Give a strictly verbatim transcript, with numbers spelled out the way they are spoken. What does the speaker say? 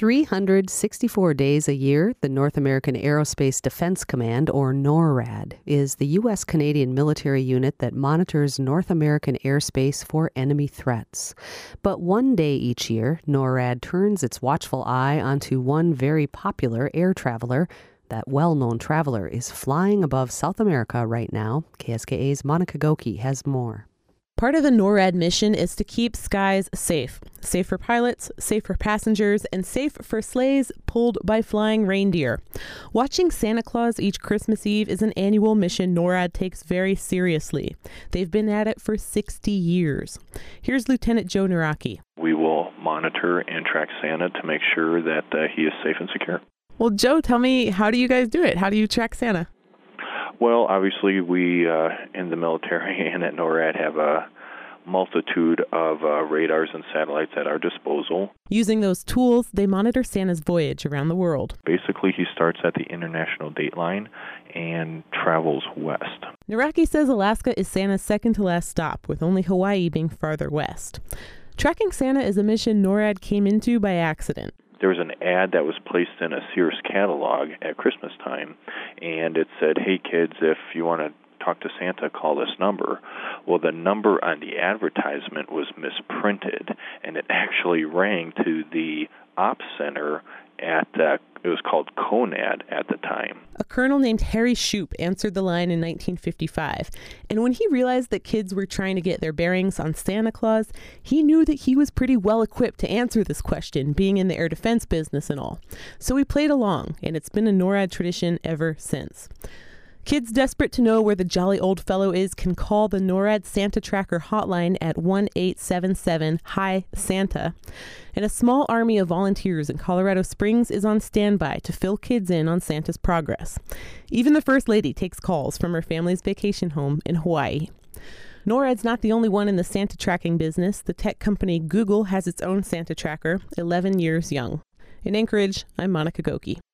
three hundred sixty-four days a year, the North American Aerospace Defense Command, or NORAD, is the U S Canadian military unit that monitors North American airspace for enemy threats. But one day each year, NORAD turns its watchful eye onto one very popular air traveler. That well-known traveler is flying above South America right now. K S K A's Monica Goki has more. Part of the NORAD mission is to keep skies safe. Safe for pilots, safe for passengers, and safe for sleighs pulled by flying reindeer. Watching Santa Claus each Christmas Eve is an annual mission NORAD takes very seriously. They've been at it for sixty years. Here's Lieutenant Joe Naraki. We will monitor and track Santa to make sure that uh, he is safe and secure. Well, Joe, tell me, how do you guys do it? How do you track Santa? Well, obviously, we uh, in the military and at NORAD have a multitude of uh, radars and satellites at our disposal. Using those tools, they monitor Santa's voyage around the world. Basically, he starts at the international date line and travels west. Naraki says Alaska is Santa's second to last stop, with only Hawaii being farther west. Tracking Santa is a mission NORAD came into by accident. There was an ad that was placed in a Sears catalog at Christmas time, and it said, "Hey kids, if you want to talk to Santa, call this number." Well, the number on the advertisement was misprinted, and it actually rang to the ops center at, uh, it was called CONAD at the time. A colonel named Harry Shoup answered the line in nineteen fifty-five, and when he realized that kids were trying to get their bearings on Santa Claus, he knew that he was pretty well equipped to answer this question, being in the air defense business and all. So he played along, and it's been a NORAD tradition ever since. Kids desperate to know where the jolly old fellow is can call the NORAD Santa Tracker hotline at one eight seven seven H I Santa. And a small army of volunteers in Colorado Springs is on standby to fill kids in on Santa's progress. Even the First Lady takes calls from her family's vacation home in Hawaii. NORAD's not the only one in the Santa tracking business. The tech company Google has its own Santa Tracker, eleven years young. In Anchorage, I'm Monica Goki.